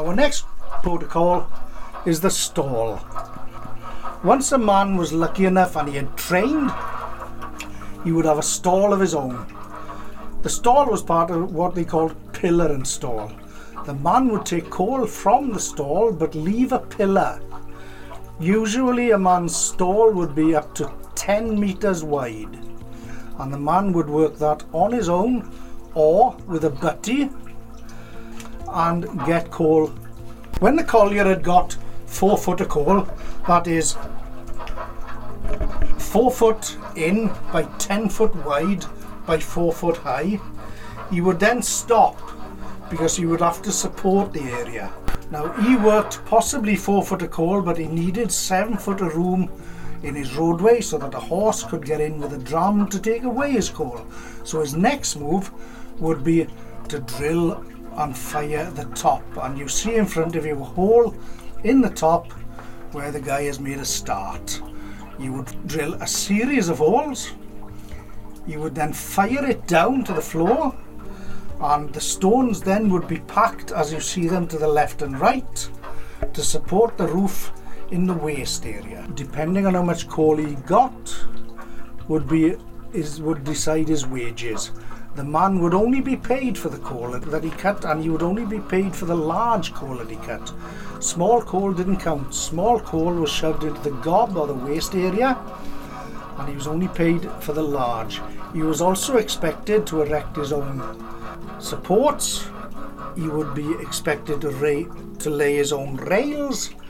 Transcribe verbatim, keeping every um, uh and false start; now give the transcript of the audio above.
Our next protocol is the stall. Once a man was lucky enough and he had trained, he would have a stall of his own. The stall was part of what they called pillar and stall. The man would take coal from the stall but leave a pillar. Usually a man's stall would be up to ten meters wide, and the man would work that on his own or with a butty and get coal. When the collier had got four foot of coal, that is four foot in by ten foot wide by four foot high, he would then stop because he would have to support the area. Now he worked possibly four foot of coal, but he needed seven foot of room in his roadway so that a horse could get in with a drum to take away his coal. So his next move would be to drill and fire the top, and you see in front of you a hole in the top where the guy has made a start. You would drill a series of holes, you would then fire it down to the floor, and the stones then would be packed as you see them to the left and right to support the roof in the waste area. Depending on how much coal he got would be is would decide his wages. The man would only be paid for the coal that he cut, and he would only be paid for the large coal that he cut. Small coal didn't count. Small coal was shoved into the gob or the waste area, and he was only paid for the large. He was also expected to erect his own supports. He would be expected to, ra- to lay his own rails,